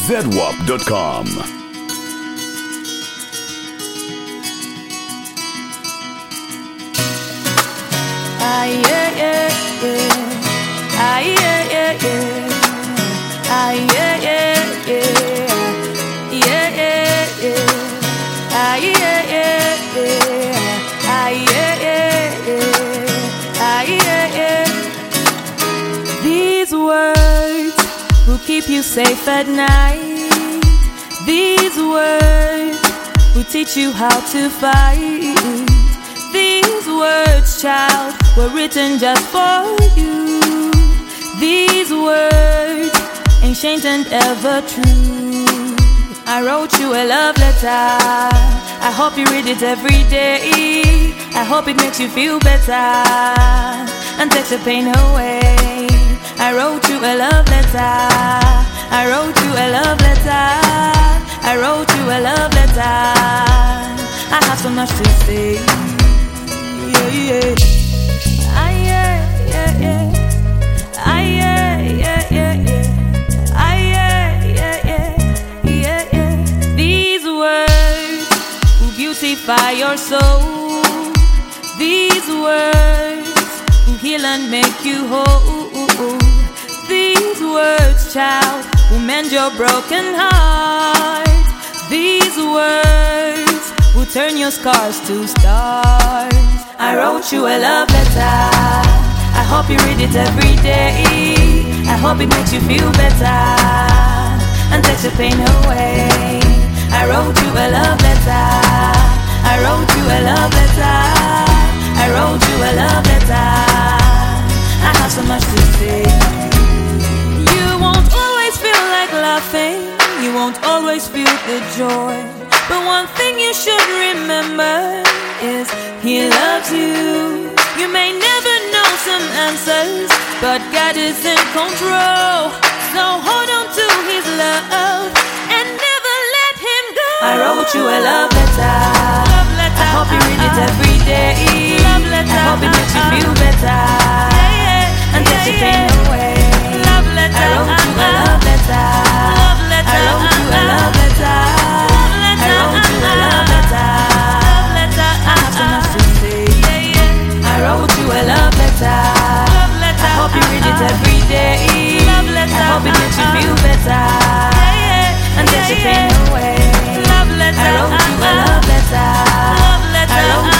zedwap.com. Ah, yeah, yeah, yeah. Ah, yeah, yeah, yeah. Ah, yeah, yeah, yeah. Yeah, yeah, yeah. Ah, yeah, yeah, yeah. Ah, yeah, yeah, yeah. Ah, yeah, yeah. These words will keep you safe at night. These words will teach you how to fight. These words, child, were written just for you. These words, ancient and ever true. I wrote you a love letter. I hope you read it every day. I hope it makes you feel better and takes the pain away. I wrote you a love letter. I wrote you a love letter. I wrote you a love letter. I have so much to say. Yeah, yeah. Ah, yeah, yeah, yeah. Ah, yeah, yeah, yeah, yeah. Ah, yeah, yeah, yeah, yeah, yeah. These words will beautify your soul. These words will heal and make you whole. These words, child, will mend your broken heart. These words will turn your scars to stars. I wrote you a love letter. I hope you read it every day. I hope it makes you feel better and takes the pain away. I wrote you a love letter. I wrote you a love letter. I wrote you a love letter. I have so much to say. You won't always feel like laughing. You won't always feel the joy. But one thing you should remember is He loves you. You may never know some answers, but God is in control. So hold on to His love and never let Him go. I wrote you a love letter. Love letter. I hope you read it every day. Love letter. I hope it makes you feel better and takes your pain away. Love letter. I wrote you a love letter. Love letter. I wrote you a love letter. I wrote you a love letter. I have so much to say. I wrote you a love letter. I hope you read it every day. I hope it makes you feel better and takes your pain away. I wrote you a love letter. I wrote